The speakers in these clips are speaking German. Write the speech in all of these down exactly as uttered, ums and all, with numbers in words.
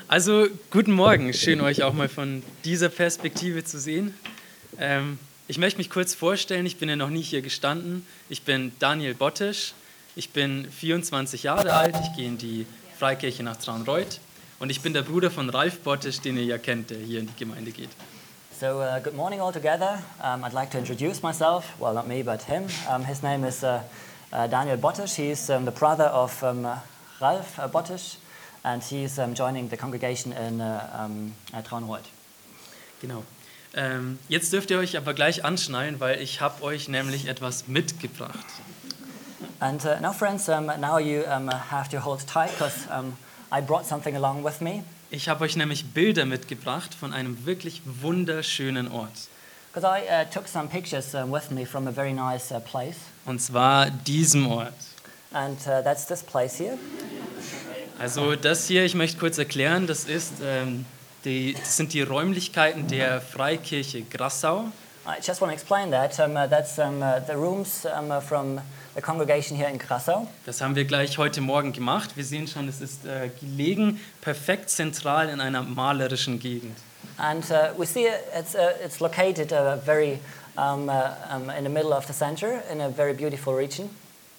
Also, guten Morgen. Schön, euch auch mal von dieser Perspektive zu sehen. Ähm, ich möchte mich kurz vorstellen. Ich bin ja noch nie hier gestanden. Ich bin Daniel Bottisch. Ich bin vierundzwanzig Jahre alt. Ich gehe in die Freikirche nach Traunreut. Und ich bin der Bruder von Ralf Bottisch, den ihr ja kennt, der hier in die Gemeinde geht. So, uh, good morning all together. Um, I'd like to introduce myself. Well, not me, but him. Um, his name is uh, uh, Daniel Bottisch. He's um, the brother of um, uh, Ralf uh, Bottisch. And he's um, joining the congregation in uh, um, uh, Traunreut. Genau. Ähm, jetzt dürft ihr euch aber gleich anschnallen, weil ich habe euch nämlich etwas mitgebracht. And uh, now, friends, um, now you um, have to hold tight because um, I brought something along with me. Ich habe euch nämlich Bilder mitgebracht von einem wirklich wunderschönen Ort. Because I uh, took some pictures uh, with me from a very nice uh, place. Und zwar diesem Ort. And uh, that's this place here. Also das hier, ich möchte kurz erklären, das, ist, ähm, die, das sind die Räumlichkeiten der Freikirche Grassau. I just want to explain that. Um, uh, that's um, uh, the rooms um, uh, from the congregation here in Grassau. Das haben wir gleich heute Morgen gemacht. Wir sehen schon, es ist äh, gelegen, perfekt zentral in einer malerischen Gegend. And uh, we see it, it's, uh, it's located uh, very um, uh, um, in the middle of the center, in a very beautiful region.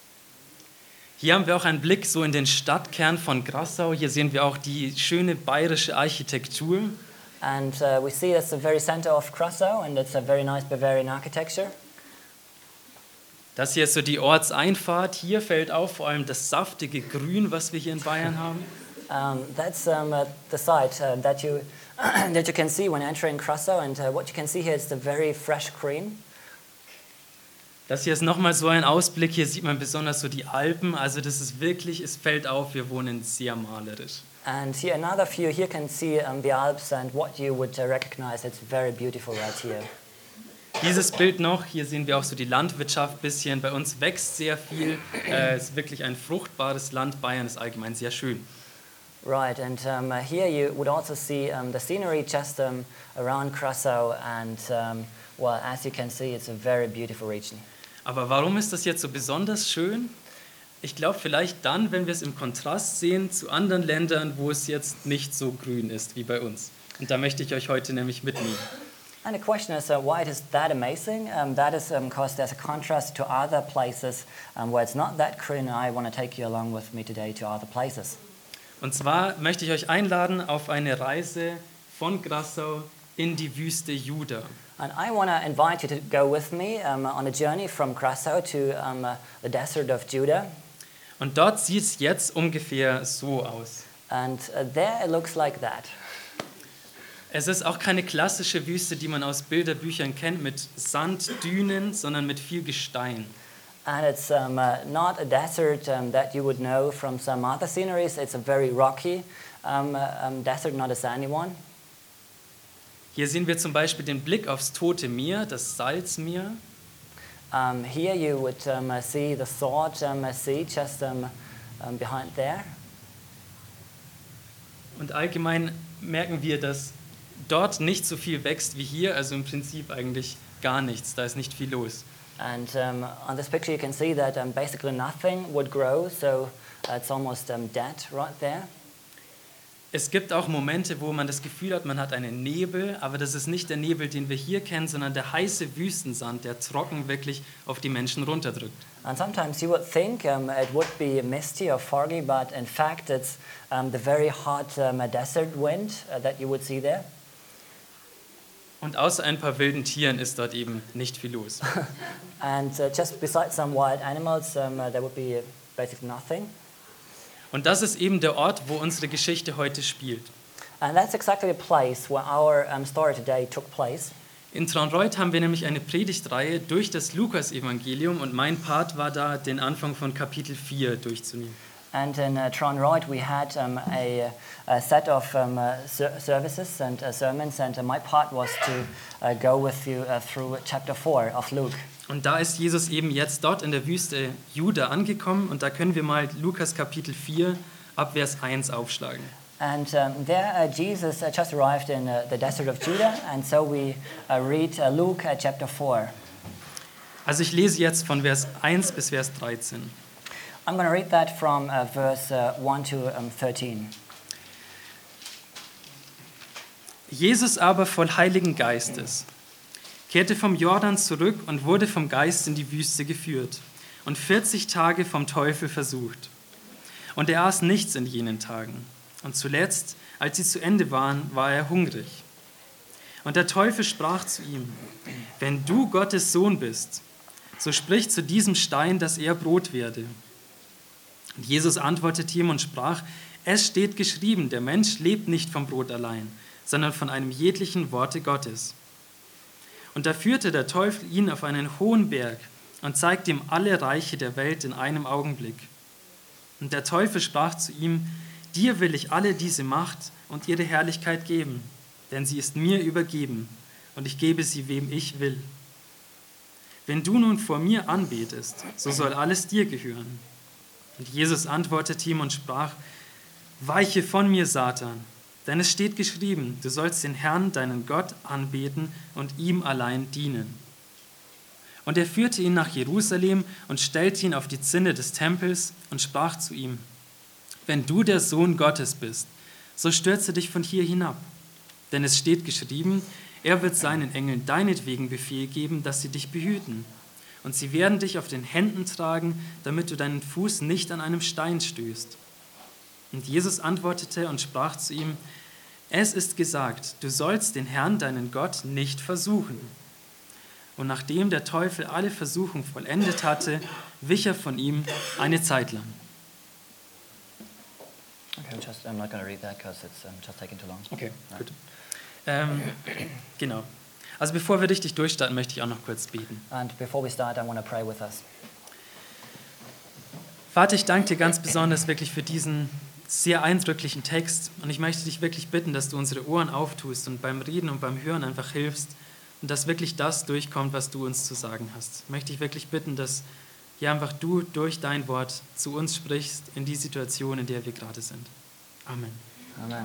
Hier haben wir auch einen Blick so in den Stadtkern von Grassau. Hier sehen wir auch die schöne bayerische Architektur. And uh, we see it's the very center of Grassau, and it's a very nice Bavarian architecture. Das hier ist so die Ortseinfahrt. Hier fällt auf vor allem das saftige Grün, was wir hier in Bayern haben. Um, that's um, uh, the site uh, that you that you can see when entering Grassau, and uh, what you can see here is the very fresh green. Das hier ist nochmal so ein Ausblick. Hier sieht man besonders so die Alpen. Also das ist wirklich, es fällt auf, wir wohnen sehr malerisch. And here another view. Here can see um, the Alps, and what you would uh, recognize. It's very beautiful right here. Dieses Bild noch, hier sehen wir auch so die Landwirtschaft ein bisschen. Bei uns wächst sehr viel. Äh, es ist wirklich ein fruchtbares Land. Bayern ist allgemein sehr schön. Right, and um, uh, here you would also see um, the scenery just um, around Grassau, and um, well, as you can see, it's a very beautiful region. Aber warum ist das jetzt so besonders schön? Ich glaube, vielleicht dann, wenn wir es im Kontrast sehen zu anderen Ländern, wo es jetzt nicht so grün ist wie bei uns. Und da möchte ich euch heute nämlich mitnehmen. And the question is, uh, why it is that amazing? Um, that is because um, there's a contrast to other places um, where it's not that green, and I want to take you along with me today to other places. Und zwar möchte ich euch einladen auf eine Reise von Grassau in die Wüste Juda. And I want to invite you to go with me um, on a journey from Grassau to um, uh, the desert of Judah. Und dort sieht es jetzt ungefähr so aus. And uh, there it looks like that. Es ist auch keine klassische Wüste, die man aus Bilderbüchern kennt, mit Sanddünen, sondern mit viel Gestein. And it's um, uh, not a desert um, that you would know from some other sceneries. It's a very rocky um, uh, um, desert, not a sandy one. Hier sehen wir zum Beispiel den Blick aufs Tote Meer, das Salzmeer. Um, here you would um, uh, see the Salt um, uh, Sea just um, um, behind there. Und allgemein merken wir, dass dort nicht so viel wächst wie hier, also im Prinzip eigentlich gar nichts, da ist nicht viel los. And um, on this picture you can see that um, basically nothing would grow, so uh, it's almost um, dead right there. Es gibt auch Momente, wo man das Gefühl hat, man hat einen Nebel, aber das ist nicht der Nebel, den wir hier kennen, sondern der heiße Wüstensand, der trocken wirklich auf die Menschen runterdrückt. And sometimes you would think um, it would be misty or foggy, but in fact it's um, the very hot um, desert wind uh, that you would see there. Und außer ein paar wilden Tieren ist dort eben nicht viel los. And uh, just besides some wild animals, um, uh, there would be basically nothing. Und das ist eben der Ort, wo unsere Geschichte heute spielt. And that's exactly the place where our um, story today took place. In Traunreut haben wir nämlich eine Predigtreihe durch das Lukas-Evangelium und mein Part war da, den Anfang von Kapitel vier durchzunehmen. And in uh, Traunreut we had um, a, a set of um, uh, ser- services and uh, sermons, and uh, my part was to uh, go with you uh, through chapter four of Luke. Und da ist Jesus eben jetzt dort in der Wüste Juda angekommen und da können wir mal Lukas Kapitel vier ab Vers eins aufschlagen. And um, there uh, Jesus uh, just arrived in uh, the desert of Judah, and so we uh, read uh, Luke uh, chapter four. Also ich lese jetzt von Vers eins bis Vers dreizehn. I'm going to read that from uh, verse uh, one to um, thirteen. Jesus aber voll Heiligen Geistes kehrte vom Jordan zurück und wurde vom Geist in die Wüste geführt und vierzig Tage vom Teufel versucht. Und er aß nichts in jenen Tagen. Und zuletzt, als sie zu Ende waren, war er hungrig. Und der Teufel sprach zu ihm: Wenn du Gottes Sohn bist, so sprich zu diesem Stein, dass er Brot werde. Und Jesus antwortete ihm und sprach: Es steht geschrieben, der Mensch lebt nicht vom Brot allein, sondern von einem jeglichen Worte Gottes. Und da führte der Teufel ihn auf einen hohen Berg und zeigte ihm alle Reiche der Welt in einem Augenblick. Und der Teufel sprach zu ihm: Dir will ich alle diese Macht und ihre Herrlichkeit geben, denn sie ist mir übergeben, und ich gebe sie, wem ich will. Wenn du nun vor mir anbetest, so soll alles dir gehören. Und Jesus antwortete ihm und sprach: Weiche von mir, Satan, denn es steht geschrieben, du sollst den Herrn, deinen Gott, anbeten und ihm allein dienen. Und er führte ihn nach Jerusalem und stellte ihn auf die Zinne des Tempels und sprach zu ihm: Wenn du der Sohn Gottes bist, so stürze dich von hier hinab. Denn es steht geschrieben, er wird seinen Engeln deinetwegen Befehl geben, dass sie dich behüten. Und sie werden dich auf den Händen tragen, damit du deinen Fuß nicht an einem Stein stößt. Und Jesus antwortete und sprach zu ihm: Es ist gesagt, du sollst den Herrn, deinen Gott, nicht versuchen. Und nachdem der Teufel alle Versuchung vollendet hatte, wich er von ihm eine Zeit lang. Okay, I'm, just, I'm not going to read that because it's um, just taking too long. Okay, No. gut. Ähm, genau. Also bevor wir richtig durchstarten, möchte ich auch noch kurz beten. And before we start, I want to pray with us. Vater, ich danke dir ganz besonders wirklich für diesen sehr eindrücklichen Text. Und ich möchte dich wirklich bitten, dass du unsere Ohren auftust und beim Reden und beim Hören einfach hilfst und dass wirklich das durchkommt, was du uns zu sagen hast. Ich möchte dich wirklich bitten, dass ja einfach du durch dein Wort zu uns sprichst in die Situation, in der wir gerade sind. Amen. Amen.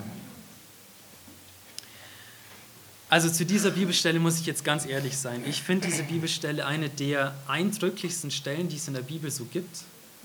Also zu dieser Bibelstelle muss ich jetzt ganz ehrlich sein. Ich finde diese Bibelstelle eine der eindrücklichsten Stellen, die es in der Bibel so gibt.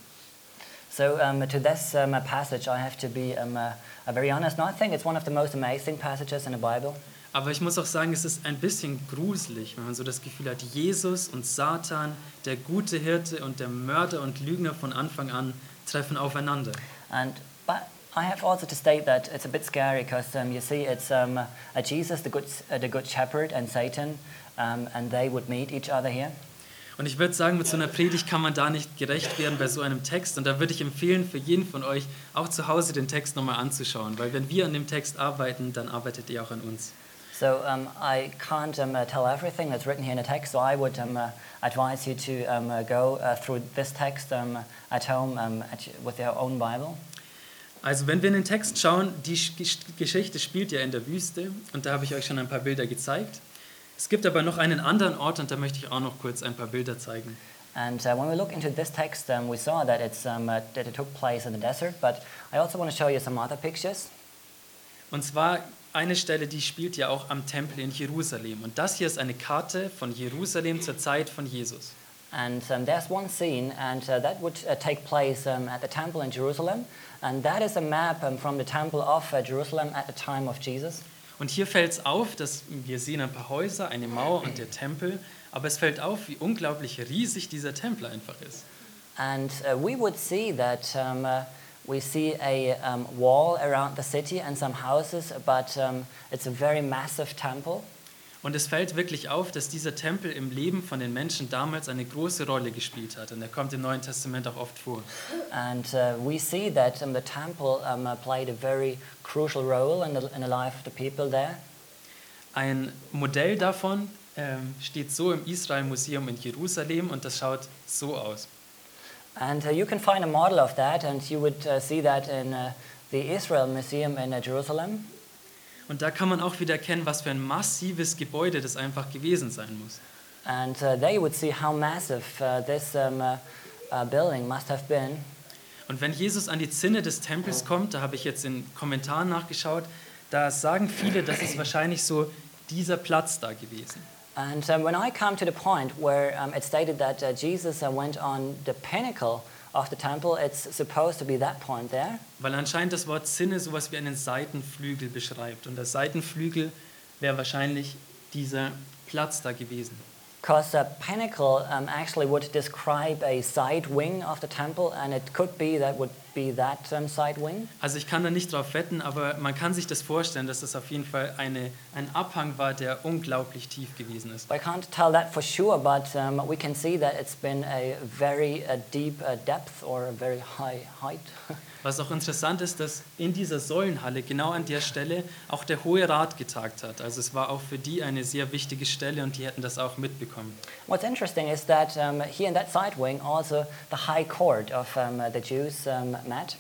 So um, to this um, passage, I have to be um, uh, uh, very honest. No, I think it's one of the most amazing passages in the Bible. Aber ich muss auch sagen, es ist ein bisschen gruselig, wenn man so das Gefühl hat, Jesus und Satan, der gute Hirte und der Mörder und Lügner von Anfang an, treffen aufeinander. And but I have also to state that it's a bit scary because um, you see, it's um, uh, Jesus, the good, uh, the good shepherd, and Satan, um, and they would meet each other here. Und ich würde sagen, mit so einer Predigt kann man da nicht gerecht werden bei so einem Text. Und da würde ich empfehlen, für jeden von euch auch zu Hause den Text nochmal anzuschauen. Weil wenn wir an dem Text arbeiten, dann arbeitet ihr auch an uns. So um, I can't um, uh, tell everything that's written here in the text, so I would um, uh, advise you to um, uh, go uh, through this text um, at home um, at, with your own Bible. Also wenn wir in den Text schauen, die Geschichte spielt ja in der Wüste. Und da habe ich euch schon ein paar Bilder gezeigt. Es gibt aber noch einen anderen Ort und da möchte ich auch noch kurz ein paar Bilder zeigen. And uh, when we look into this text, um, we saw that, it's, um, uh, that it took place in the desert, but I also want to show you some other pictures. Und zwar eine Stelle, die spielt ja auch am Tempel in Jerusalem. Und das hier ist eine Karte von Jerusalem zur Zeit von Jesus. And um, there's one scene, and uh, that would uh, take place um, at the temple in Jerusalem. And that is a map um, from the temple of uh, Jerusalem at the time of Jesus. Und hier fällt es auf, dass wir sehen ein paar Häuser, eine Mauer und der Tempel, aber es fällt auf, wie unglaublich riesig dieser Tempel einfach ist. And uh, we would see that um, uh, we see a um, wall around the city and some houses, but um, it's a very massive temple. Und es fällt wirklich auf, dass dieser Tempel im Leben von den Menschen damals eine große Rolle gespielt hat. Und er kommt im Neuen Testament auch oft vor. And uh, we see that um, the temple um, uh, played a very crucial role in the, in the life of the people there. Ein Modell davon ähm, steht so im Israel-Museum in Jerusalem und das schaut so aus. And uh, you can find a model of that, and you would uh, see that in uh, the Israel Museum in uh, Jerusalem. Und da kann man auch wieder erkennen, was für ein massives Gebäude das einfach gewesen sein muss. And uh, there you would see how massive uh, this um, uh, uh, building must have been. Und wenn Jesus an die Zinne des Tempels kommt, da habe ich jetzt in Kommentaren nachgeschaut, da sagen viele, das ist wahrscheinlich so dieser Platz da gewesen. And um, when I come to the point where um, it stated that uh, Jesus uh, went on the pinnacle of the temple, it's supposed to be that point there. Weil anscheinend das Wort Zinne sowas wie einen Seitenflügel beschreibt. Und der Seitenflügel wäre wahrscheinlich dieser Platz da gewesen. Because the pinnacle um, actually would describe a side wing of the temple, and it could be that would be that um, side wing. Also ich kann da nicht drauf wetten, aber man kann sich das vorstellen, dass das auf jeden Fall eine, ein Abhang war, der unglaublich tief gewesen ist. I can't tell that for sure, but um, we can see that it's been a very uh, deep uh, depth or a very high height. Was auch interessant ist, dass in dieser Säulenhalle genau an der Stelle auch der Hohe Rat getagt hat. Also es war auch für die eine sehr wichtige Stelle und die hätten das auch mitbekommen. What's interesting is that um, here in that side wing also the high court of um, the Jews um, met.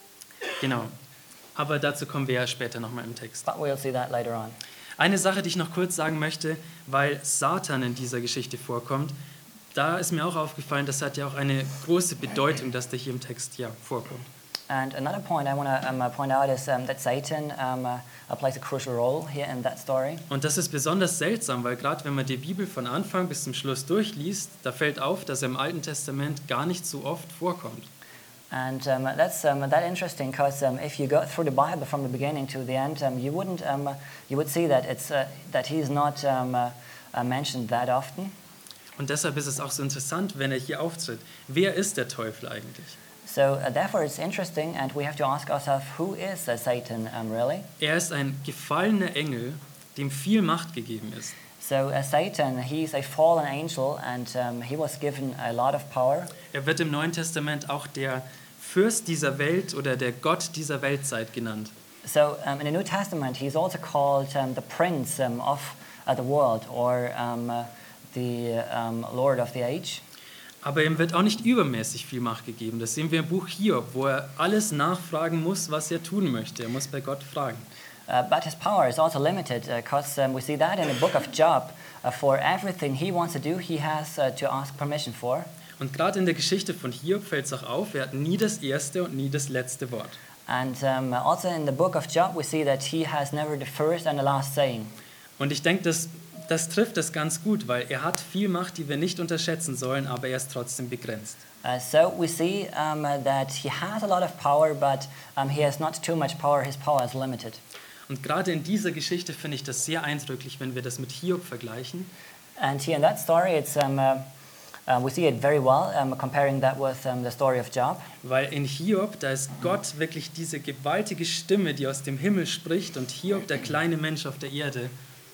Genau. Aber dazu kommen wir ja später nochmal im Text. But we'll see that later on. Eine Sache, die ich noch kurz sagen möchte, weil Satan in dieser Geschichte vorkommt, da ist mir auch aufgefallen, das hat ja auch eine große Bedeutung, dass der hier im Text ja vorkommt. And another point I want to um, uh, point out is um, that Satan um, uh, plays a crucial role here in that story. Und das ist besonders seltsam, weil gerade wenn man die Bibel von Anfang bis zum Schluss durchliest, da fällt auf, dass er im Alten Testament gar nicht so oft vorkommt. And um, that's um, that interesting because um, if you go through the Bible from the beginning to the end, um, you wouldn't um, you would see that it's uh, that he's not um, uh, uh, mentioned that often. Und deshalb ist es auch so interessant, wenn er hier auftritt. Wer ist der Teufel eigentlich? So uh, therefore it's interesting, and we have to ask ourselves, who is uh, Satan um, really? Er ist ein gefallener Engel, dem viel Macht gegeben ist. So uh, Satan, he's a fallen angel, and um, he was given a lot of power. Er wird im Neuen Testament auch der Fürst dieser Welt oder der Gott dieser Weltzeit genannt. So um, in the New Testament, he's also called um, the Prince um, of uh, the world, or um, uh, the um, Lord of the age. Aber ihm wird auch nicht übermäßig viel Macht gegeben. Das sehen wir im Buch Hiob, wo er alles nachfragen muss, was er tun möchte. Er muss bei Gott fragen. Uh, but his power is also limited because uh, um, we see that in the book of Job. Uh, for everything he wants to do, he has uh, to ask permission for. Und gerade in der Geschichte von Hiob fällt es auch auf, er hat nie das erste und nie das letzte Wort. And um, also in the book of Job, we see that he has never the first and the last saying. Und ich denke, das, das trifft das ganz gut, weil er hat viel Macht, die wir nicht unterschätzen sollen, aber er ist trotzdem begrenzt. Uh, so we see um, uh, that he has a lot of power, but um, he has not too much power. His power is limited. Und gerade in dieser Geschichte finde ich das sehr eindrücklich, wenn wir das mit Hiob vergleichen. And here in that story, it's um, uh, uh, we see it very well, um, comparing that with um, the story of Job. Weil in Hiob, da ist Gott wirklich diese gewaltige Stimme, die aus dem Himmel spricht, und Hiob, der kleine Mensch auf der Erde.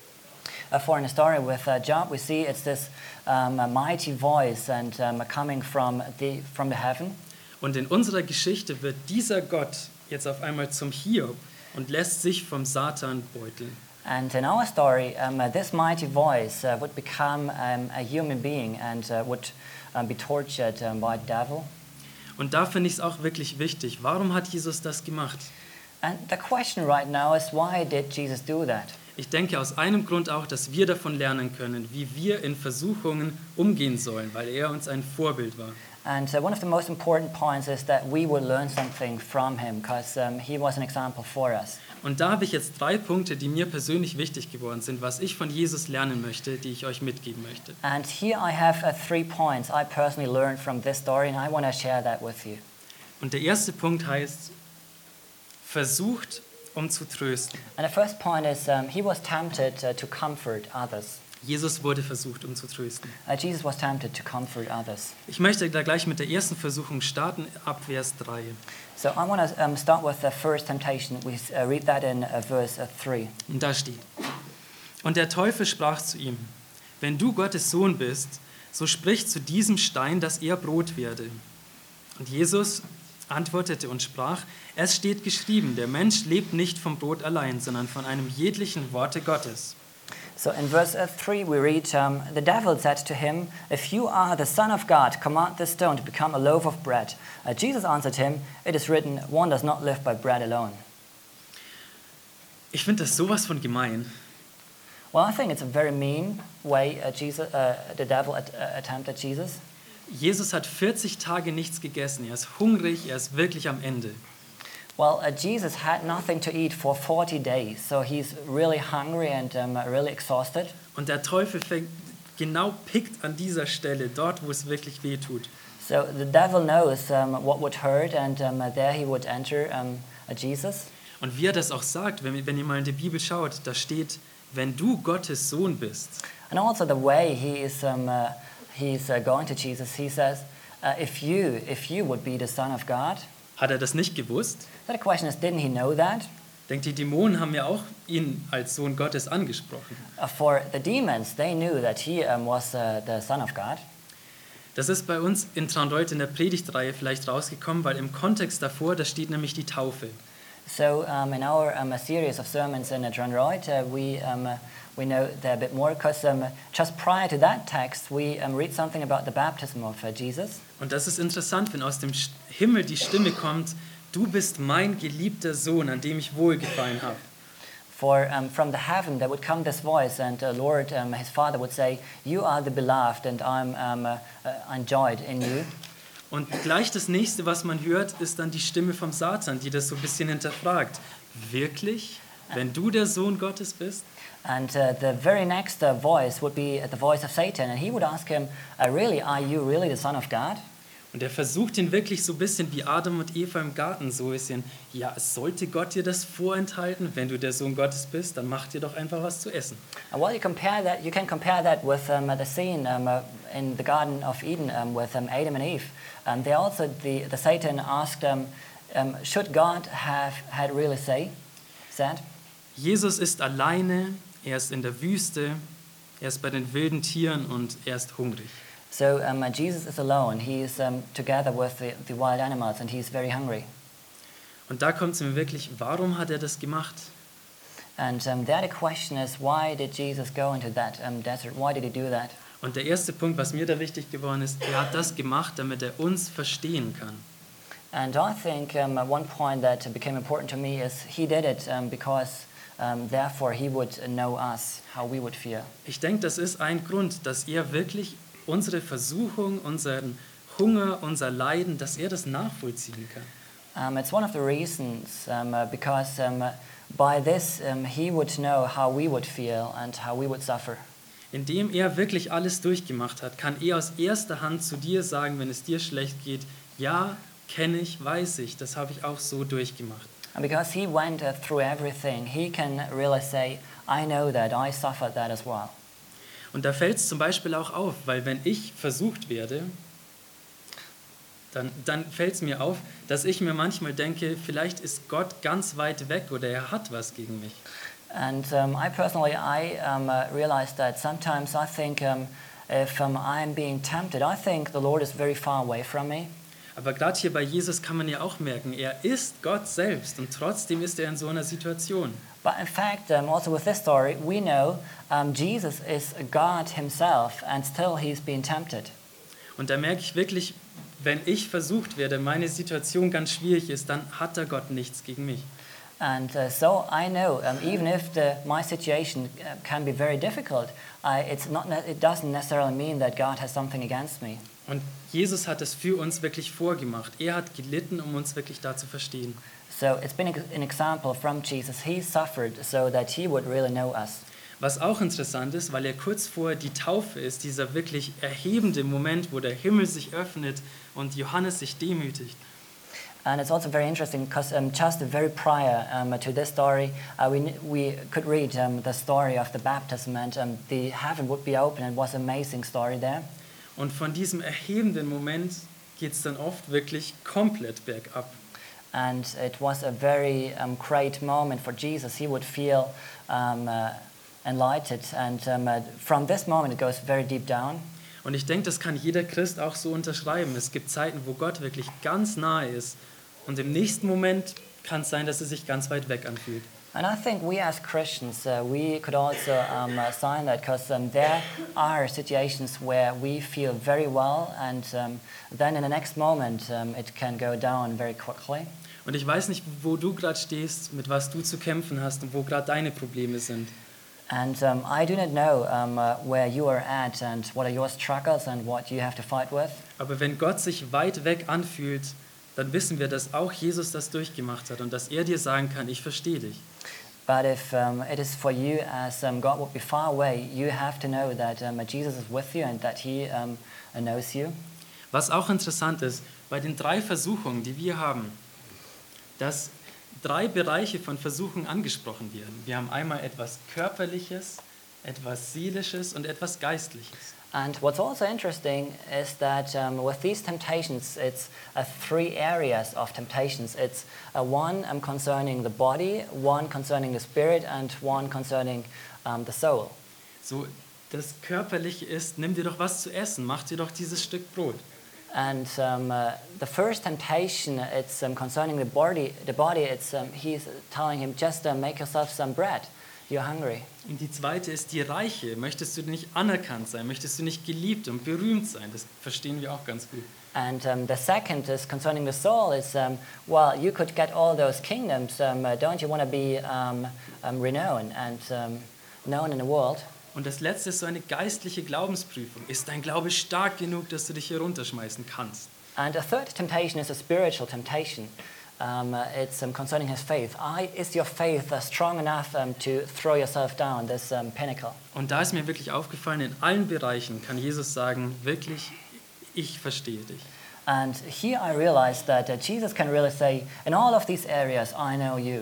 Uh, for in the story with uh, Job, we see it's this um, a mighty voice and um, coming from the from the heaven. Und in unserer Geschichte wird dieser Gott jetzt auf einmal zum Hiob und lässt sich vom Satan beuteln. And in our story, um, uh, this mighty voice uh, would become um, a human being and uh, would um, be tortured um, by the devil. Und da finde ich es auch wirklich wichtig. Warum hat Jesus das gemacht? And the question right now is, why did Jesus do that? Ich denke aus einem Grund auch, dass wir davon lernen können, wie wir in Versuchungen umgehen sollen, weil er uns ein Vorbild war. And uh, one of the most important points is that we will learn something from him, because um, he was an example for us. Und da habe ich jetzt drei Punkte, die mir persönlich wichtig geworden sind, was ich von Jesus lernen möchte, die ich euch mitgeben möchte. And here I have uh, three points I personally learned from this story, and I want to share that with you. Und der erste Punkt heißt, versucht, um zu trösten. And the first point is um, he was tempted uh, to comfort others. Jesus wurde versucht, um zu trösten. Uh, Jesus was tempted to comfort others. Ich möchte da gleich mit der ersten Versuchung starten, ab Vers drei. So I want to um, start with the first temptation. We uh, read that in uh, verse uh, three. Und da steht, und der Teufel sprach zu ihm, wenn du Gottes Sohn bist, so sprich zu diesem Stein, dass er Brot werde. Und Jesus antwortete und sprach, es steht geschrieben, der Mensch lebt nicht vom Brot allein, sondern von einem jeglichen Worte Gottes. So in verse uh, three we read, um, the devil said to him, if you are the Son of God, command this stone to become a loaf of bread. Uh, Jesus answered him, it is written, one does not live by bread alone. Ich finde das sowas von gemein. Well, I think it's a very mean way uh, Jesus, uh, the devil at, uh, attempted Jesus. Jesus hat vierzig Tage nichts gegessen, er ist hungrig, er ist wirklich am Ende. Well, uh, Jesus had nothing to eat for forty days, so he's really hungry and um, really exhausted. Und der Teufel fängt, genau pickt an dieser Stelle, dort wo es wirklich weh tut. So the devil knows um, what would hurt, and um, there he would enter um, uh, Jesus. Und wie er das auch sagt, wenn, wenn ihr mal in die Bibel schaut, da steht, wenn du Gottes Sohn bist, And also the way he is um, uh, he's uh, going to Jesus, he says, uh, if you if you would be the Son of God. hat er das nicht gewusst? So the question is, didn't he know that? Denkt, die Dämonen haben ja auch ihn als Sohn Gottes angesprochen. Uh, for the demons, they knew that he um, was uh, the Son of God. Das ist bei uns in Traunreut in der Predigtreihe vielleicht rausgekommen, weil im Kontext davor, da steht nämlich die Taufe. So um, in our um, a series of sermons in Dranroyd, uh, we um, uh, we know that a bit more because um, just prior to that text, we um, read something about the baptism of uh, Jesus. Und das ist interessant, wenn aus dem Himmel die Stimme kommt, du bist mein geliebter Sohn, an dem ich wohlgefallen habe. For um, from the heaven there would come this voice, and the uh, Lord, um, his Father, would say, "You are the beloved, and I'm um, uh, uh, enjoyed in you." Und gleich das nächste, was man hört, ist dann die Stimme vom Satan, die das so ein bisschen hinterfragt. Wirklich? Wenn du der Sohn Gottes bist? And uh, the very next uh, voice would be the voice of Satan, and he would ask him, uh, "Really, are you really the Son of God?" Und er versucht ihn wirklich so ein bisschen wie Adam und Eva im Garten, so ein bisschen, ja, sollte Gott dir das vorenthalten? Wenn du der Sohn Gottes bist, dann mach dir doch einfach was zu essen. And well, you compare that. You can compare that with um, the scene um, uh, in the Garden of Eden um, with um, Adam and Eve. Um, they also the, the Satan asked, um, um, "Should God have had really say?" Said. Jesus ist alleine, er ist in der Wüste, er ist bei den wilden Tieren und er ist hungrig. So um, uh, Jesus is alone. He is um, together with the, the wild animals, and he is very hungry. Und da kommt es mir wirklich, warum hat er das gemacht? And um, there the question is, why did Jesus go into that um, desert? Why did he do that? Und der erste Punkt, was mir da wichtig geworden ist, er hat das gemacht, damit er uns verstehen kann. And I think um, uh, one point that became important to me is he did it um, because um, therefore he would know us, how we would feel. Ich denke, das ist ein Grund, dass er wirklich unsere Versuchung, unseren Hunger, unser Leiden, dass er das nachvollziehen kann. Um, it's one of the reasons um, uh, because um, uh, by this um, he would know how we would feel and how we would suffer. Indem er wirklich alles durchgemacht hat, kann er aus erster Hand zu dir sagen, wenn es dir schlecht geht, ja, kenne ich, weiß ich, das habe ich auch so durchgemacht. And because he went uh, through everything, he can really say, I know that, I suffered that as well. Und da fällt es zum Beispiel auch auf, weil wenn ich versucht werde, dann, dann fällt es mir auf, dass ich mir manchmal denke, vielleicht ist Gott ganz weit weg oder er hat was gegen mich. And um, I personally, I um, uh, realize that sometimes I think um, if um, I'm being tempted, I think the Lord is very far away from me. Aber gerade hier bei Jesus kann man ja auch merken, er ist Gott selbst und trotzdem ist er in so einer Situation. But in fact, um, also with this story, we know um, Jesus is God himself and still he's being tempted. Und da merke ich wirklich, wenn ich versucht werde, meine Situation ganz schwierig ist, dann hat da Gott nichts gegen mich. And uh, so I know, um, even if the, my situation uh, can be very difficult, I, it's not, ne- it doesn't necessarily mean that God has something against me. Und Jesus hat es für uns wirklich vorgemacht. Er hat gelitten, um uns wirklich da zu verstehen. So it's been a- an example from Jesus. He suffered so that he would really know us. Was auch interessant ist, weil er kurz vor die Taufe ist, dieser wirklich erhebende Moment, wo der Himmel sich öffnet und Johannes sich demütigt. And it's also very interesting because um, just very prior um, to this story, uh, we, kn- we could read um, the story of the baptism, and um, the heaven would be open. It was an amazing story there. Und von diesem erhebenden Moment geht es dann oft wirklich komplett bergab. And it was a very um, great moment for Jesus. He would feel um, uh, enlightened, and um, uh, from this moment it goes very deep down. Und ich denke, das kann jeder Christ auch so unterschreiben. Es gibt Zeiten, wo Gott wirklich ganz nahe ist und im nächsten Moment kann es sein, dass er sich ganz weit weg anfühlt. And I think we as Christians, uh, we could also um, uh, sign that because um, there are situations where we feel very well, and um, then in the next moment um, it can go down very quickly. Und ich weiß nicht, wo du gerade stehst, mit was du zu kämpfen hast und wo gerade deine Probleme sind. And um, I do not know um, uh, where you are at and what are your struggles and what you have to fight with. Aber wenn Gott sich weit weg anfühlt, dann wissen wir, dass auch Jesus das durchgemacht hat und dass er dir sagen kann, ich verstehe dich. But if um, it is for you as um, God would be far away, you have to know that um, Jesus is with you and that he um, knows you. Was auch interessant ist, bei den drei Versuchungen, die wir haben, dass drei Bereiche von Versuchung angesprochen werden. Wir haben einmal etwas Körperliches, etwas Seelisches und etwas Geistliches. And what's also interesting is that um, with these temptations, it's uh, three areas of temptations. It's uh, one um, concerning the body, one concerning the spirit, and one concerning um, the soul. So, das Körperliche ist, nimm dir doch was zu essen, mach dir doch dieses Stück Brot. And um, uh, the first temptation, it's um, concerning the body. The body, it's um, he's telling him, just uh, make yourself some bread. You're hungry. Und die zweite ist die Reiche. Möchtest du nicht anerkannt sein? Möchtest du nicht geliebt und berühmt sein? Das verstehen wir auch ganz gut. And um, the second is concerning the soul. Is um, well, you could get all those kingdoms. Um, uh, don't you want to be um, um, renowned and um, known in the world? Und das letzte ist so eine geistliche Glaubensprüfung. Ist dein Glaube stark genug, dass du dich hier runterschmeißen kannst? And a third temptation is a spiritual temptation. Um, uh, it's um, concerning his faith. I, is your faith uh, strong enough um, to throw yourself down this um, pinnacle? Und da ist mir wirklich aufgefallen, in allen Bereichen kann Jesus sagen, wirklich, ich verstehe dich. And here I realized that uh, Jesus can really say, in all of these areas, I know you.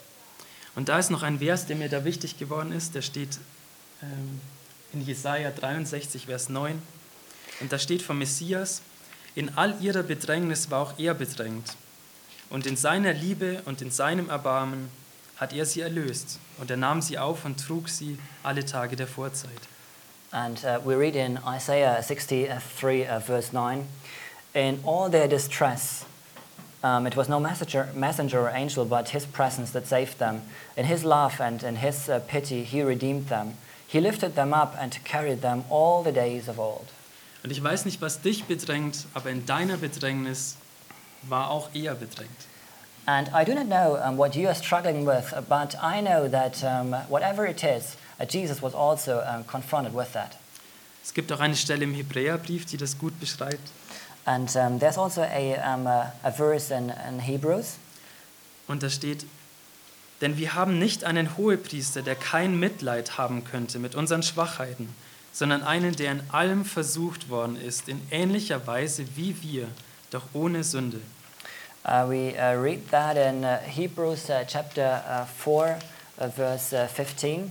Und da ist noch ein Vers, der mir da wichtig geworden ist, der steht ähm, in Jesaja dreiundsechzig, Vers neun. Und da steht vom Messias, in all ihrer Bedrängnis war auch er bedrängt. Und in seiner Liebe und in seinem Erbarmen hat er sie erlöst. Und er nahm sie auf und trug sie alle Tage der Vorzeit. And uh, we read in Isaiah sixty-three, uh, verse nine, in all their distress, um, it was no messenger, messenger or angel, but his presence that saved them. In his love and in his uh, pity, he redeemed them. He lifted them up and carried them all the days of old. Und ich weiß nicht, was dich bedrängt, aber in deiner Bedrängnis war auch er bedrängt. And I do not know um, what you are struggling with, but I know that um, whatever it is, uh, Jesus was also um, confronted with that. Es gibt auch eine Stelle im Hebräerbrief, die das gut beschreibt. And um, there's also a, um, a, a verse in, in Hebrews. Und da steht, denn wir haben nicht einen Hohepriester, der kein Mitleid haben könnte mit unseren Schwachheiten, sondern einen, der in allem versucht worden ist, in ähnlicher Weise wie wir, doch ohne Sünde. Uh, we uh, read that in uh, Hebrews uh, chapter uh, four, uh, verse uh, fifteen.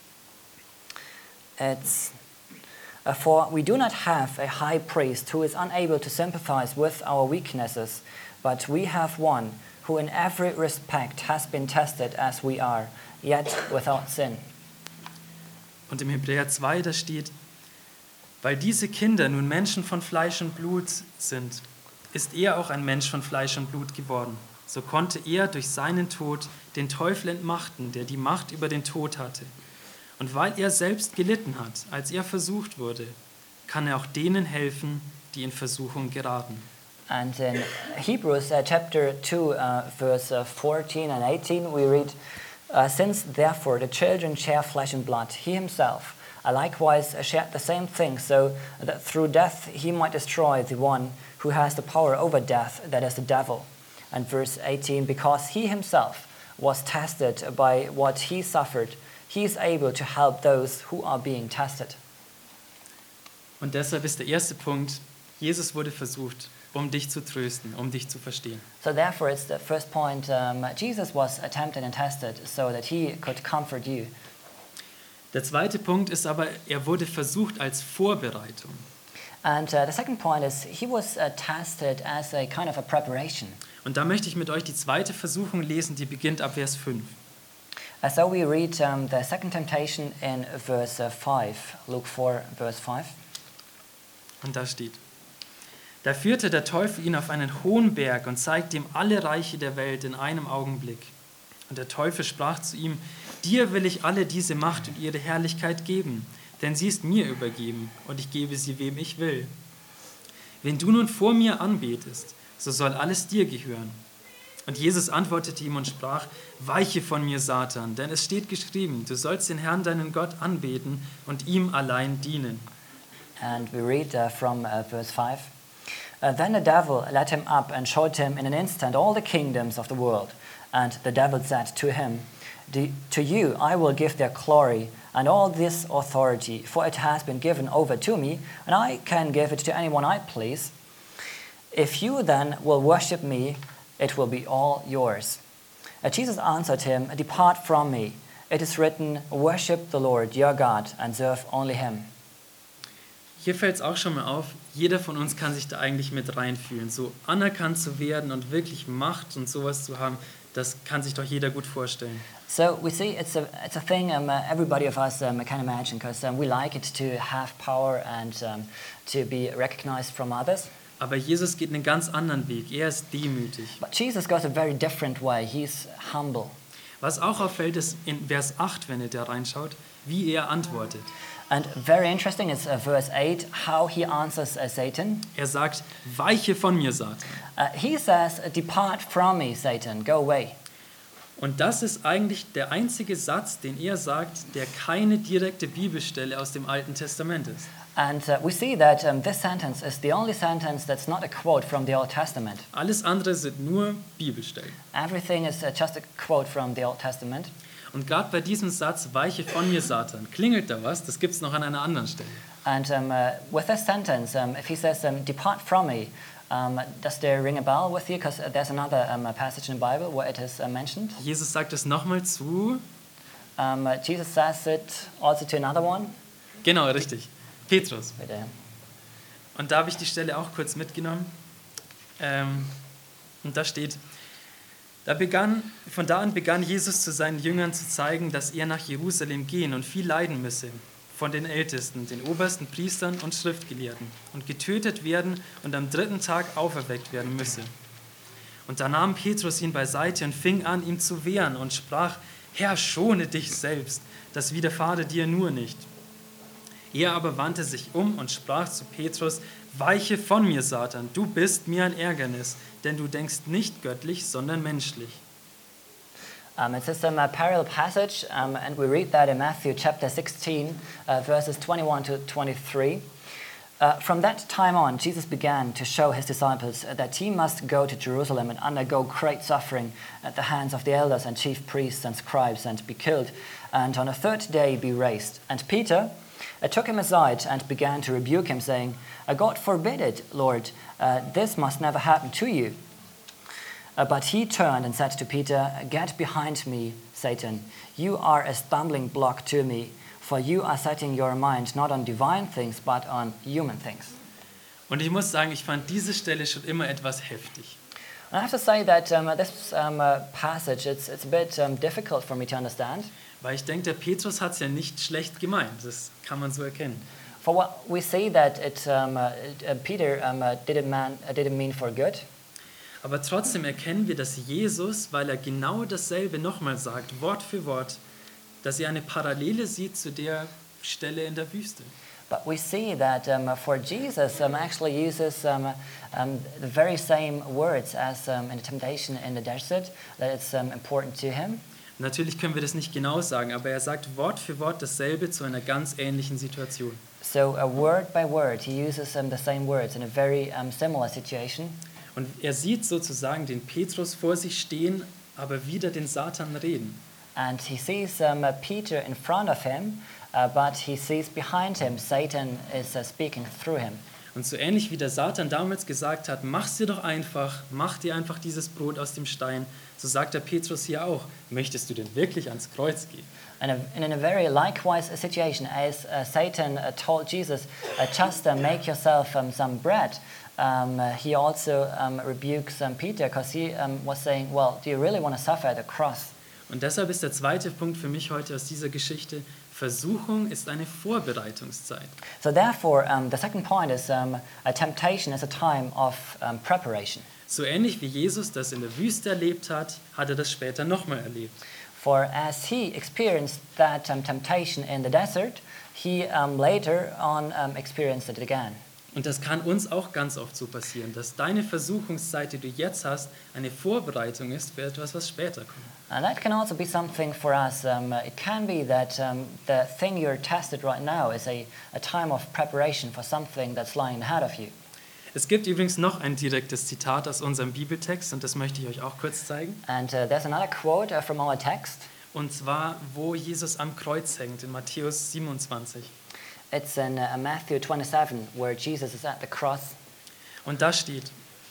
It's, uh, for we do not have a high priest who is unable to sympathize with our weaknesses, but we have one who in every respect has been tested as we are, yet without sin. Und im Hebräer zwei, da steht, weil diese Kinder nun Menschen von Fleisch und Blut sind, ist er auch ein Mensch von Fleisch und Blut geworden. So konnte er durch seinen Tod den Teufel entmachten, der die Macht über den Tod hatte. Und weil er selbst gelitten hat, als er versucht wurde, kann er auch denen helfen, die in Versuchung geraten. And in Hebrews uh, chapter two, uh, verse uh, fourteen and eighteen, we read, uh, since therefore the children share flesh and blood, he himself uh, likewise shared the same thing, so that through death he might destroy the one who has the power over death, that is the devil. And verse eighteen, because he himself was tested by what he suffered, he is able to help those who are being tested. Und deshalb ist der erste Punkt, Jesus wurde versucht, um dich zu trösten, um dich zu verstehen. So therefore it's the first point, um, Jesus was tempted and tested so that he could comfort you. Der zweite Punkt ist aber, er wurde versucht als Vorbereitung. And uh, the second point is he was uh, tested as a kind of a preparation. Und da möchte ich mit euch die zweite Versuchung lesen, die beginnt ab Vers fünf. Uh, so we read um, the second temptation in verse uh, five, Luke four, verse five. Und da steht, da führte der Teufel ihn auf einen hohen Berg und zeigte ihm alle Reiche der Welt in einem Augenblick. Und der Teufel sprach zu ihm, dir will ich alle diese Macht und ihre Herrlichkeit geben, denn sie ist mir übergeben und ich gebe sie, wem ich will. Wenn du nun vor mir anbetest, so soll alles dir gehören. Und Jesus antwortete ihm und sprach, weiche von mir, Satan, denn es steht geschrieben, du sollst den Herrn, deinen Gott, anbeten und ihm allein dienen. And we read uh, from uh, verse five. Uh, then the devil led him up and showed him in an instant all the kingdoms of the world. And the devil said to him, to you I will give their glory and all this authority, for it has been given over to me, and I can give it to anyone I please. If you then will worship me, it will be all yours. Uh, Jesus answered him, "Depart from me. It is written, worship the Lord your God and serve only him." Hier fällt es auch schon mal auf, jeder von uns kann sich da eigentlich mit reinfühlen. So anerkannt zu werden und wirklich Macht und sowas zu haben, das kann sich doch jeder gut vorstellen. So we see it's a, it's a thing um, uh, everybody of us um, can imagine, because um, we like it to have power and um, to be recognized from others. Aber Jesus geht einen ganz anderen Weg. Er ist demütig. But Jesus goes a very different way. He's humble. Was auch auffällt, ist in Vers acht, wenn ihr da reinschaut, wie er antwortet. And very interesting is uh, verse eight, how he answers uh, Satan. Er sagt, weiche von mir, Satan. Uh, he says, "Depart from me, Satan, go away." Und das ist eigentlich der einzige Satz, den er sagt, der keine direkte Bibelstelle aus dem Alten Testament ist. And uh, we see that um, this sentence is the only sentence that's not a quote from the Old Testament. Alles andere sind nur Bibelstellen. Everything is uh, just a quote from the Old Testament. Und gerade bei diesem Satz, weiche von mir, Satan, klingelt da was, das gibt es noch an einer anderen Stelle. And um, uh, with this sentence, um, if he says, um, "Depart from me," um, does there ring a bell with you? Because there's another um, a passage in the Bible where it is uh, mentioned. Jesus sagt es nochmal zu, Um, uh, Jesus says it also to another one. genau, richtig, Petrus. With, uh, Und da habe ich die Stelle auch kurz mitgenommen. Ähm, und da steht, da begann, von da an begann Jesus zu seinen Jüngern zu zeigen, dass er nach Jerusalem gehen und viel leiden müsse, von den Ältesten, den obersten Priestern und Schriftgelehrten, und getötet werden und am dritten Tag auferweckt werden müsse. Und da nahm Petrus ihn beiseite und fing an, ihm zu wehren und sprach, Herr, schone dich selbst, das widerfahre dir nur nicht. Er aber wandte sich um und sprach zu Petrus, weiche von mir, Satan, du bist mir ein Ärgernis, denn du denkst nicht göttlich, sondern menschlich. Um, it's just um, a parallel passage, um, and we read that in Matthew chapter sixteen, uh, verses twenty-one to twenty-three. Uh, from that time on, Jesus began to show his disciples that he must go to Jerusalem and undergo great suffering at the hands of the elders and chief priests and scribes and be killed, and on the third day be raised. And Peter uh, took him aside and began to rebuke him, saying, uh, God forbid it, Lord, uh, this must never happen to you. Uh, but he turned and said to Peter, "Get behind me, Satan. You are a stumbling block to me, for you are setting your mind not on divine things, but on human things." Und ich muss sagen, ich fand diese Stelle schon immer etwas heftig. And I have to say that um, this um, uh, passage, it's, it's a bit um, difficult for me to understand. Weil ich denke, der Petrus hat es ja nicht schlecht gemeint. Das kann man so erkennen. For what we see that it, um, uh, uh, Peter um, uh, didn't, man, uh, didn't mean for good. Aber trotzdem erkennen wir, dass Jesus, weil er genau dasselbe nochmal sagt, Wort für Wort, dass er eine Parallele sieht zu der Stelle in der Wüste. But we see that um, for Jesus um, actually uses um, um, the very same words as um, in the temptation in the desert, that it's um, important to him. Natürlich können wir das nicht genau sagen, aber er sagt Wort für Wort dasselbe zu einer ganz ähnlichen Situation. So uh, word by word, he uses um, the same words in a very um, similar situation. Und er sieht sozusagen den Petrus vor sich stehen, aber wieder den Satan reden. And he sees um, uh, Peter in front of him, uh, but he sees behind him Satan is uh, speaking through him. Und so ähnlich wie der Satan damals gesagt hat, mach's dir doch einfach, mach dir einfach dieses Brot aus dem Stein, so sagt der Petrus hier auch, möchtest du denn wirklich ans Kreuz gehen? And, a, and in a very likewise situation as uh, Satan uh, told Jesus, uh, just uh, make yourself um, some bread, um, uh, he also um, rebukes um, Peter because he um, was saying, well, do you really want to suffer at the cross? Und deshalb ist der zweite Punkt für mich heute aus dieser Geschichte, Versuchung ist eine Vorbereitungszeit. So therefore, um, the second point is um, a temptation is a time of um, preparation. So ähnlich wie Jesus das in der Wüste erlebt hat, hat er das später nochmal erlebt. For as he experienced that um, temptation in the desert, he um, later on um, experienced it again. Und das kann uns auch ganz oft so passieren, dass deine Versuchungszeit, die du jetzt hast, eine Vorbereitung ist für etwas, was später kommt. And that can also be something for us. Um, uh, it can be that um, the thing you're tested right now is a, a time of preparation for something that's lying ahead of you. Es gibt übrigens noch ein direktes Zitat aus unserem Bibeltext und das möchte ich euch auch kurz zeigen. And uh, there's another quote uh, from our text. Und zwar, wo Jesus am Kreuz hängt, in Matthäus siebenundzwanzig. It's in uh, Matthew twenty-seven, where Jesus is at the cross. Und da steht,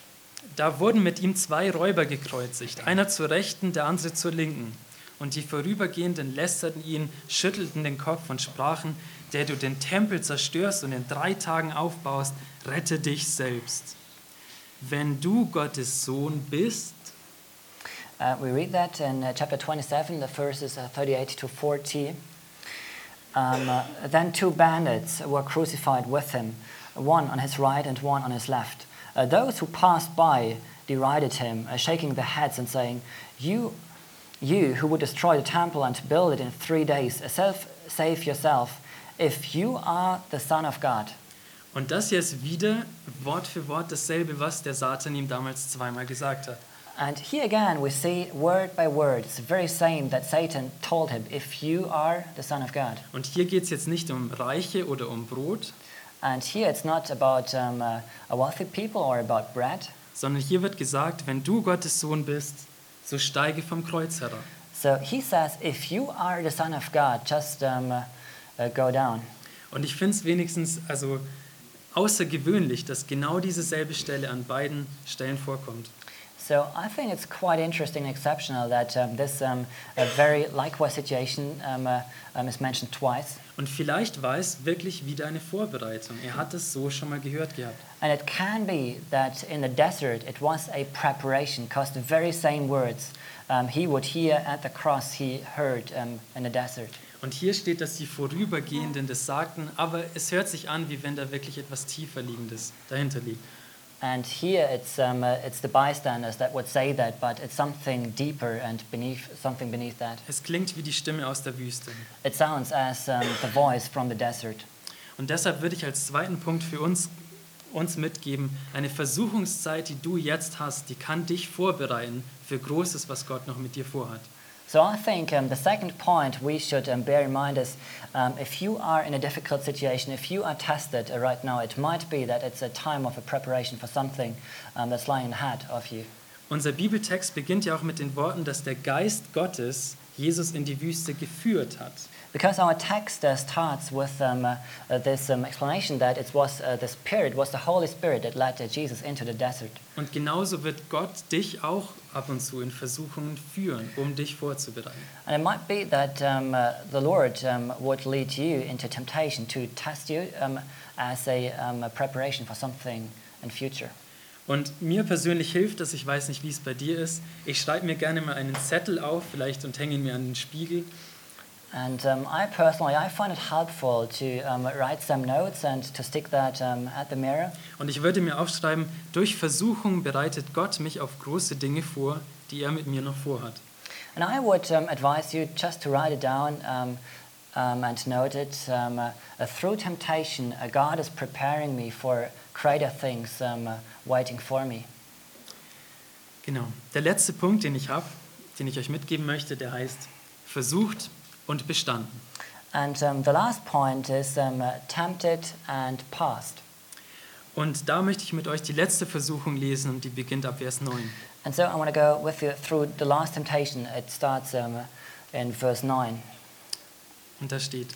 Da wurden mit ihm zwei Räuber gekreuzigt, einer zur Rechten, der andere zur Linken. Und die Vorübergehenden lästerten ihn, schüttelten den Kopf und sprachen, der du den Tempel zerstörst und in drei Tagen aufbaust, rette dich selbst. Wenn du Gottes Sohn bist, Uh, we read that in uh, chapter twenty-seven, the verses uh, thirty-eight to forty. Um, uh, then two bandits were crucified with him, one on his right and one on his left. Uh, those who passed by derided him, uh, shaking their heads and saying, You, you who would destroy the temple and build it in three days, uh, self, save yourself, if you are the Son of God. und das hier ist wieder Wort für Wort dasselbe, was der Satan ihm damals zweimal gesagt hat. And here again we see word by word, it's the very same that Satan told him, if you are the Son of God. Und hier geht es jetzt nicht um Reiche oder um Brot, And here it's not about um, uh, a wealthy people or about bread. sondern hier wird gesagt, wenn du Gottes Sohn bist, so steige vom Kreuz herab. So he says, if you are the Son of God, just um, uh, uh, go down. Und ich finde es wenigstens also außergewöhnlich, dass genau diese selbe Stelle an beiden Stellen vorkommt. So I think it's quite interesting and exceptional that um, this um, a very likewise situation um, uh, um, is mentioned twice. Und vielleicht war es wirklich wieder eine Vorbereitung. Er hat es so schon mal gehört gehabt. And it can be that in the desert it was a preparation, because the very same words um, he would hear at the cross he heard um, in the desert. Und hier steht, dass die Vorübergehenden das sagten, aber es hört sich an, wie wenn da wirklich etwas tiefer liegendes dahinter liegt. And here it's, um, uh, it's the bystanders that would say that, but it's something deeper and beneath, something beneath that. Es klingt wie die Stimme aus der Wüste. It sounds as um, the voice from the desert. Und deshalb würde ich als zweiten Punkt für uns, uns mitgeben, eine Versuchungszeit, die du jetzt hast, die kann dich vorbereiten für Großes, was Gott noch mit dir vorhat. So I think um, the second point we should um, bear in mind is um, if you are in a difficult situation, if you are tested uh, right now, it might be that it's a time of a preparation for something um, that's lying ahead of you. Unser Bibeltext beginnt ja auch mit den Worten, dass der Geist Gottes Jesus in die Wüste geführt hat. Because our text uh, starts with um, uh, uh, this um, explanation that it was uh, the Spirit, was the Holy Spirit that led uh, Jesus into the desert. Und genauso wird Gott dich auch ab und zu in Versuchungen führen, um dich vorzubereiten. And it might be that um, uh, the Lord um, would lead you into temptation to test you um, as a, um, a preparation for something in future. Und mir persönlich hilft das, ich weiß nicht, wie es bei dir ist, ich schreibe mir gerne mal einen Zettel auf, vielleicht und hänge ihn mir an den Spiegel. And um, I personally, I find it helpful to um, write some notes and to stick that um, at the mirror. Und ich würde mir aufschreiben, durch Versuchung bereitet Gott mich auf große Dinge vor, die er mit mir noch vorhat. And I would um, advise you just to write it down um, um, and note it. Um, uh, uh, through temptation, uh, God is preparing me for greater things um, uh, waiting for me. Genau. Der letzte Punkt, den ich habe, den ich euch mitgeben möchte, der heißt versucht und bestanden. And um, the last point is um, uh, tempted and passed. Und da möchte ich mit euch die letzte Versuchung lesen und die beginnt ab Vers neun. And so I want to go with you through the last temptation. It starts um, in verse nine. Und da steht: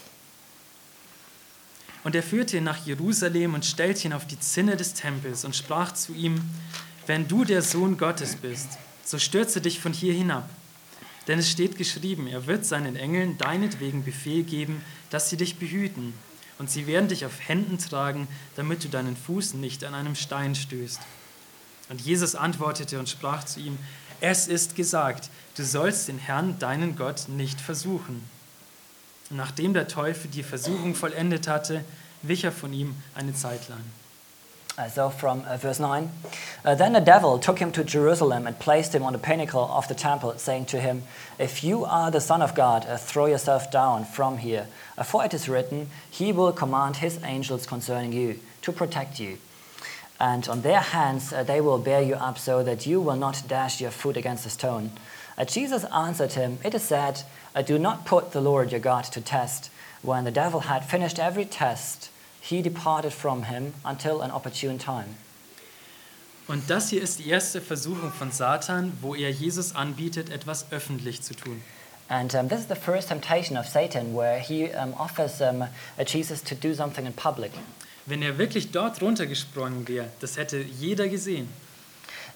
Und er führte ihn nach Jerusalem und stellte ihn auf die Zinne des Tempels und sprach zu ihm: Wenn du der Sohn Gottes bist, so stürze dich von hier hinab. Denn es steht geschrieben, er wird seinen Engeln deinetwegen Befehl geben, dass sie dich behüten. Und sie werden dich auf Händen tragen, damit du deinen Fuß nicht an einem Stein stößt. Und Jesus antwortete und sprach zu ihm: Es ist gesagt, du sollst den Herrn, deinen Gott, nicht versuchen. Und nachdem der Teufel die Versuchung vollendet hatte, wich er von ihm eine Zeit lang. Uh, so from uh, verse nine, uh, then the devil took him to Jerusalem and placed him on the pinnacle of the temple, saying to him, If you are the Son of God, uh, throw yourself down from here. Uh, for it is written, He will command His angels concerning you, to protect you. And on their hands uh, they will bear you up, so that you will not dash your foot against a stone. Uh, Jesus answered him, It is said, uh, Do not put the Lord your God to test. When the devil had finished every test, he departed from him until an opportune time. Und das hier ist die erste Versuchung von Satan, wo er Jesus anbietet, etwas öffentlich zu tun. And um, this is the first temptation of Satan, where he um, offers um, uh, Jesus to do something in public. Wenn er wirklich dort runtergesprungen wäre, das hätte jeder gesehen.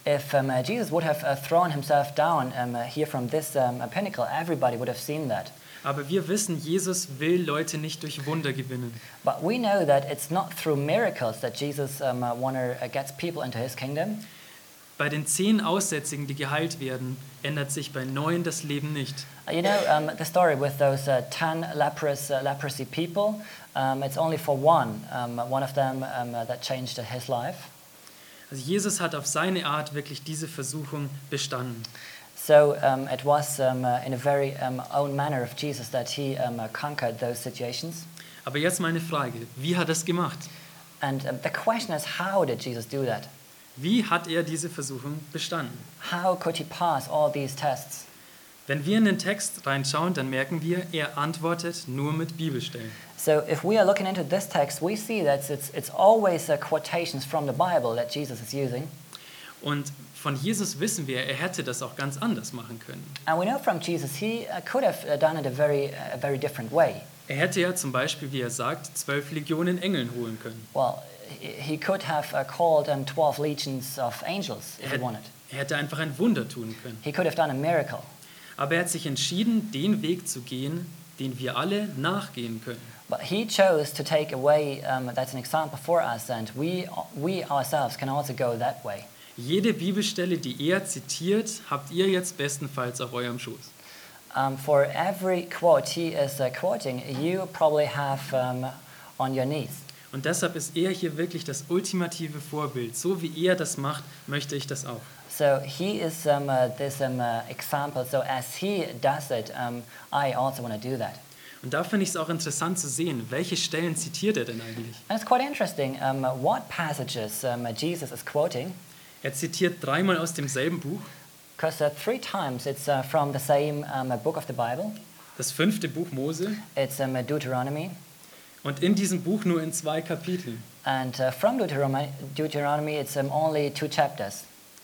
If um, uh, Jesus would have uh, thrown himself down um, uh, here from this um, uh, pinnacle, everybody would have seen that. Aber wir wissen, Jesus will Leute nicht durch Wunder gewinnen. But we know that it's not through miracles that Jesus um, uh, wanna, uh, gets people into his kingdom. Bei den zehn Aussätzigen, die geheilt werden, ändert sich bei neun das Leben nicht. Uh, you know, um, the story with those uh, ten leprous, uh, leprosy people, um, it's only for one, um, one of them um, uh, that changed his life. Also Jesus hat auf seine Art wirklich diese Versuchung bestanden. So um, it was um, uh, in a very um, own manner of Jesus that he um, uh, conquered those situations. Aber jetzt meine Frage, wie hat er es gemacht? And um, the question is, how did Jesus do that? Wie hat er diese Versuchung bestanden? How could he pass all these tests? Wenn wir in den Text reinschauen, dann merken wir, er antwortet nur mit Bibelstellen. So if we are looking into this text, we see that it's, it's always uh, quotations from the Bible that Jesus is using. Und von Jesus wissen wir, er hätte das auch ganz anders machen können. And we know from Jesus, he uh, could have uh, done it a very, uh, a very different way. Er hätte ja zum Beispiel, wie er sagt, zwölf Legionen Engeln holen können. Well, he he could have uh, called um, twelve legions of angels if Er he hätte, wanted. er hätte einfach ein Wunder tun können. He could have done a miracle. Aber er hat sich entschieden, den Weg zu gehen, den wir alle nachgehen können. But he chose to take a way um, that's an example for us, and we, we ourselves can also go that way. Jede Bibelstelle, die er zitiert, habt ihr jetzt bestenfalls auf eurem Schoß. Um, for every quote he is uh, quoting, you probably have um, on your knees. Und deshalb ist er hier wirklich das ultimative Vorbild. So wie er das macht, möchte ich das auch. So he is um, uh, this um, uh, example. So as he does it, um, I also want to do that. Und da finde ich es auch interessant zu sehen, welche Stellen zitiert er denn eigentlich? And it's quite interesting um, what passages um, Jesus is quoting, Er zitiert dreimal aus demselben Buch, because uh, three times it's uh, from the same um, book of the Bible. das fünfte Buch Mose, It's um, Deuteronomy, und in diesem Buch nur in zwei Kapiteln. and uh, from Deuteronomy, Deuteronomy it's um, only two chapters.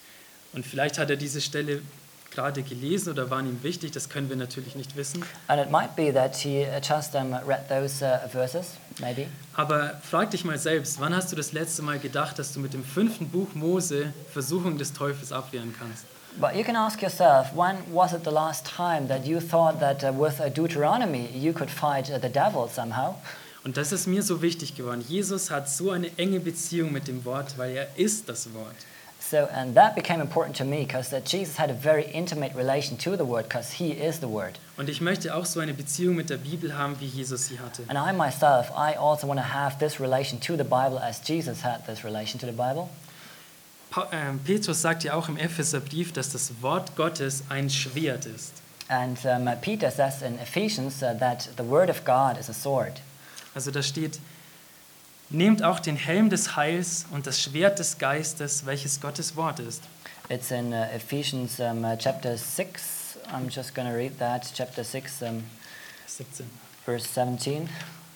Und vielleicht hat er diese Stelle gerade gelesen oder waren ihm wichtig, das können wir natürlich nicht wissen. And it might be that he uh, just um, read those uh, verses, maybe. Aber frag dich mal selbst, wann hast du das letzte Mal gedacht, dass du mit dem fünften Buch Mose Versuchung des Teufels abwehren kannst? But you can ask yourself, when was it the last time that you thought that uh, with uh, Deuteronomy you could fight uh, the devil somehow? Und das ist mir so wichtig geworden. Jesus hat so eine enge Beziehung mit dem Wort, weil er ist das Wort. So, and that became important to me because uh, Jesus had a very intimate relation to the Word because he is the Word. Und ich möchte auch so eine Beziehung mit der Bibel haben, wie Jesus sie hatte. And I myself, I also want to have this relation to the Bible as Jesus had this relation to the Bible. Pa äh, Petrus sagt ja auch im Epheserbrief, dass das Wort Gottes ein Schwert ist. And um, uh, Peter says in Ephesians uh, that the Word of God is a sword. Also da steht, nehmt auch den Helm des Heils und das Schwert des Geistes, welches Gottes Wort ist. It's in uh, Ephesians um, uh, chapter six. I'm just going to read that, chapter six, um, siebzehn. verse seventeen.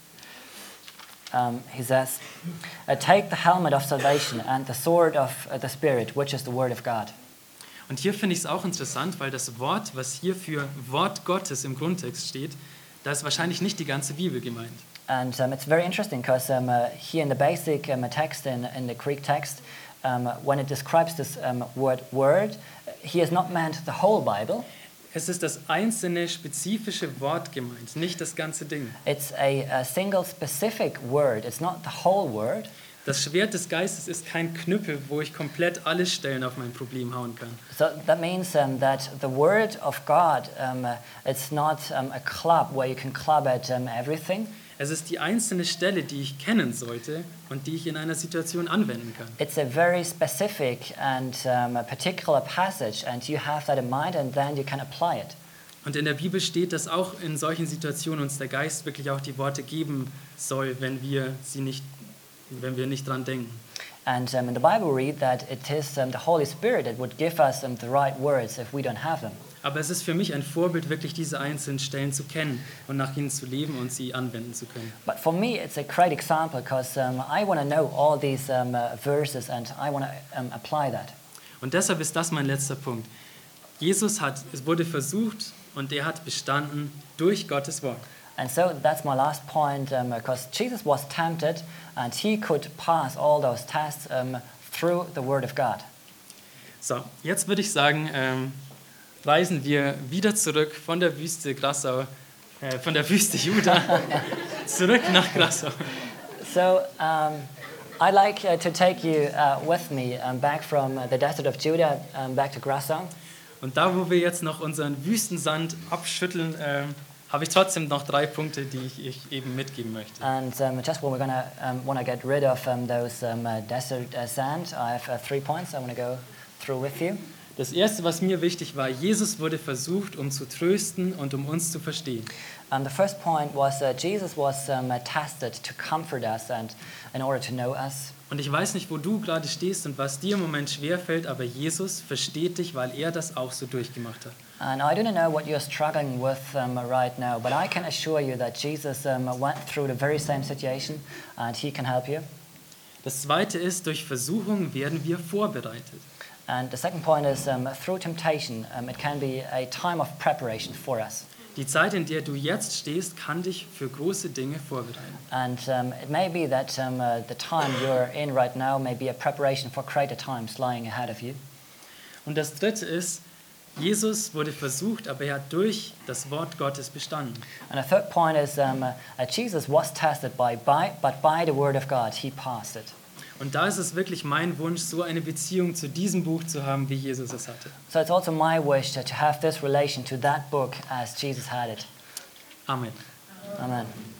Um, he says, uh, take the helmet of salvation and the sword of uh, the Spirit, which is the Word of God. Und hier finde ich es auch interessant, weil das Wort, was hier für Wort Gottes im Grundtext steht, da ist wahrscheinlich nicht die ganze Bibel gemeint. And um, it's very interesting because um, uh, here in the basic um, text, in, in the Greek text, um, when it describes this um, word word, he has not meant the whole Bible. Es ist das einzelne spezifische Wort gemeint, nicht das ganze Ding. It's a, a single specific word. It's not the whole word. Das Schwert des Geistes ist kein Knüppel, wo ich komplett alle Stellen auf mein Problem hauen kann. So that means um, that the word of God, um, uh, it's not um, a club where you can club at um, everything. Es ist die einzelne Stelle, die ich kennen sollte und die ich in einer Situation anwenden kann. It's a very specific and um, a particular passage, and you have that in mind, and then you can apply it. Und in der Bibel steht, dass auch in solchen Situationen uns der Geist wirklich auch die Worte geben soll, wenn wir sie nicht, wenn wir nicht dran denken. And um, in the Bible we read that it is um, the Holy Spirit that would give us um, the right words if we don't have them. Aber es ist für mich ein Vorbild, wirklich diese einzelnen Stellen zu kennen und nach ihnen zu leben und sie anwenden zu können. But for me, it's a great example because um, I want to know all these um, uh, verses and I want to um, apply that. Und deshalb ist das mein letzter Punkt. Jesus hat, es wurde versucht und er hat bestanden durch Gottes Wort. And so that's my last point um, because Jesus was tempted and he could pass all those tests um, through the Word of God. So, jetzt würde ich sagen, ähm, reisen wir wieder zurück von der Wüste Grassau, äh, von der Wüste Juda zurück nach Grassau. So um, I'd like uh, to take you uh, with me um, back from uh, the desert of Judah um, back to Grassau. Und da, wo wir jetzt noch unseren Wüstensand abschütteln, ähm, habe ich trotzdem noch drei Punkte, die ich, ich eben mitgeben möchte. And um, just when we're going to um, want to get rid of um, those um, uh, desert uh, sand, I have uh, three points I want to go through with you. Das erste, was mir wichtig war, Jesus wurde versucht, um zu trösten und um uns zu verstehen. Um, the first point was uh, Jesus was um, uh, tested to comfort us and in order to know us. Und ich weiß nicht, wo du gerade stehst und was dir im Moment schwerfällt, aber Jesus versteht dich, weil er das auch so durchgemacht hat. And I don't know what you're struggling with um, right now, but I can assure you that Jesus um, went through the very same situation and he can help you. Das zweite ist, durch Versuchung werden wir vorbereitet. And the second point is um, through temptation, um, it can be a time of preparation for us. Die Zeit, in der du jetzt stehst, kann dich für große Dinge vorbereiten. And um, it may be that um, uh, the time you're in right now may be a preparation for greater times lying ahead of you. Und das dritte ist, Jesus wurde versucht, aber er hat durch das Wort Gottes bestanden. And the third point is um, uh, Jesus was tested by, by, but by the word of God, he passed it. Und da ist es wirklich mein Wunsch, so eine Beziehung zu diesem Buch zu haben, wie Jesus es hatte. So it's also my wish to, to have this relation to that book as Jesus had it. Amen. Amen.